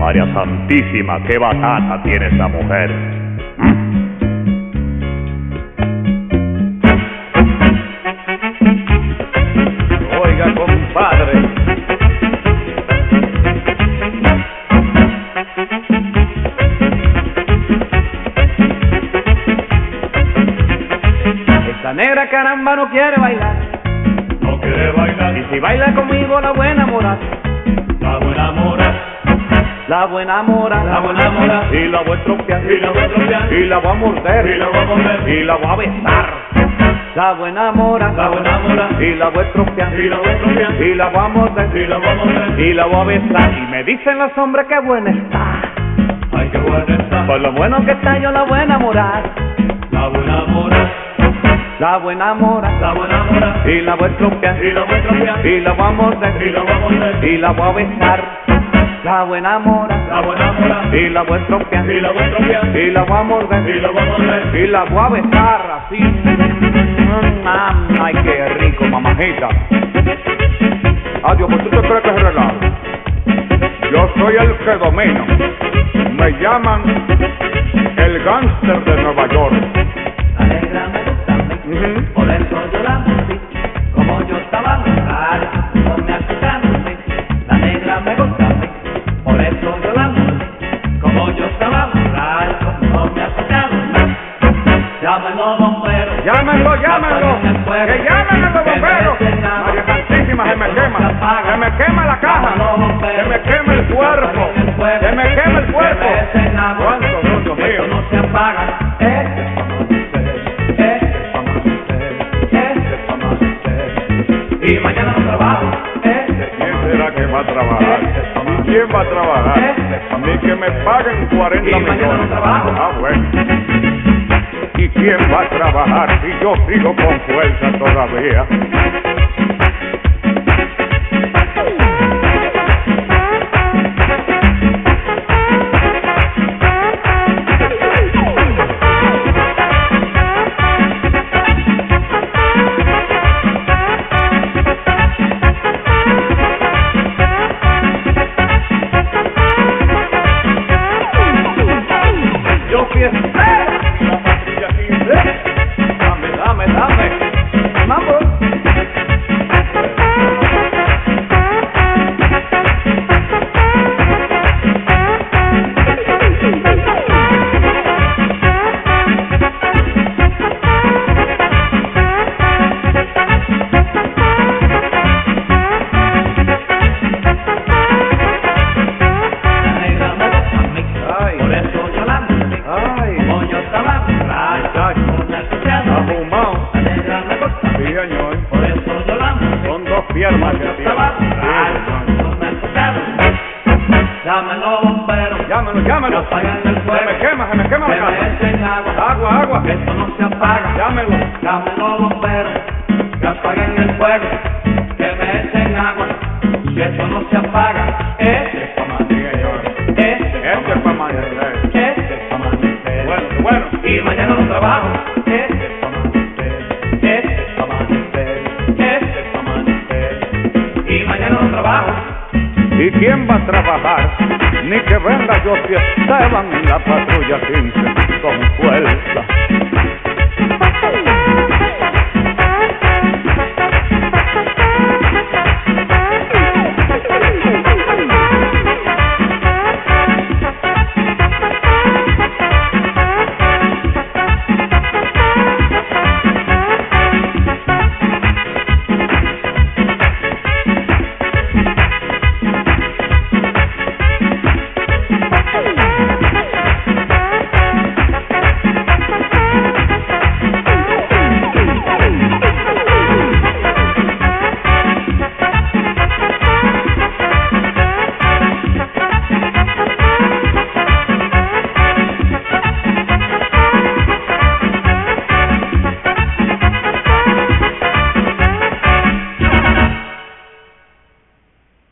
María Santísima, qué batata tiene esa mujer. Oiga, compadre. Esta negra caramba no quiere bailar. No quiere bailar. Y si baila conmigo la buena mora. La buena mora. La buena mora. La buena mora. Y la voy a estropear. Y la voy a estropear. Y la voy a morder. Y la voy a morder. Y la voy a besar. La buena mora. La buena mora. Y la voy a estropear. Y la voy a estropear. Y la voy a morder. Y la voy a morder. Y la voy a besar. Y me dicen los hombres que buena está. Ay, qué buena está. Por lo bueno que está yo la voy a enamorar. La buena mora. La buena mora. La buena mora. Y la voy a estropear. Y la voy a estropear. Y la voy a morder. Y la voy a morder. Y la voy a besar. La buena mora. La buena mora. Y la voy a estropear. Y la voy a estropear. Y la voy a morder. Y la voy a morder. Y la voy a besar así. Ay, qué rico, mamajita. Adiós, pues tú te crees que es relajo. Yo soy el que domino. Me llaman el gángster de Nueva York. La negra me gusta a mí, por eso yo la mordí. Como yo estaba raro, no me acusaron de mí. La negra me gusta a mí, por eso yo la mordí. Como yo estaba raro, no me acusaron de mí. Llámenlo bomberos. Llámenlo, llámenlo. Que llamen a los bomberos. María Santísima, se me quema. Se me quema la caja. Se me quema el cuerpo. Se me quema el cuerpo. ¿Cuánto, Dios mío? No se apaga. Y mañana no trabajo. ¿Quién será que va a trabajar? ¿Y quién va a trabajar? Ni que me paguen 40 Y mañana no millones. trabajo. Ah, bueno. ¿Y quién va a trabajar si yo sigo con fuerza todavía? Yo fiestero. La patrulla 15. Dame. Mambo. La negra me gusta a mí, Ay. por eso yo la mordí. Ay. Como yo estaba raro, no me acusaron de mí. Afumado. La negra me gusta a Sí, mí, señor. por eso yo la mordí. Son dos piernas que Yo tiene. estaba Sí, raro, señor. no me acusaron de mí. Llámenlo bomberos. Llámalo, llámalo. Que apaguen el Se fuego. me quema la Que me casa. echen agua. Agua. Que esto no se apaga. Llámelo. Llámenlo bomberos. Que apaguen el fuego. Que me echen agua. Que esto no se apaga. Este es pa' Sí, señor. Este Este es para amanecer. Este es pa' amanecer. Bueno. Y mañana no trabajo. Este es pa' amanecer. Este es pa' amanecer. Este es pa' amanecer. Y mañana no trabajo. ¿Y quién va a trabajar? Ni que venga yo si estaban en la patrulla 15 con fuerza.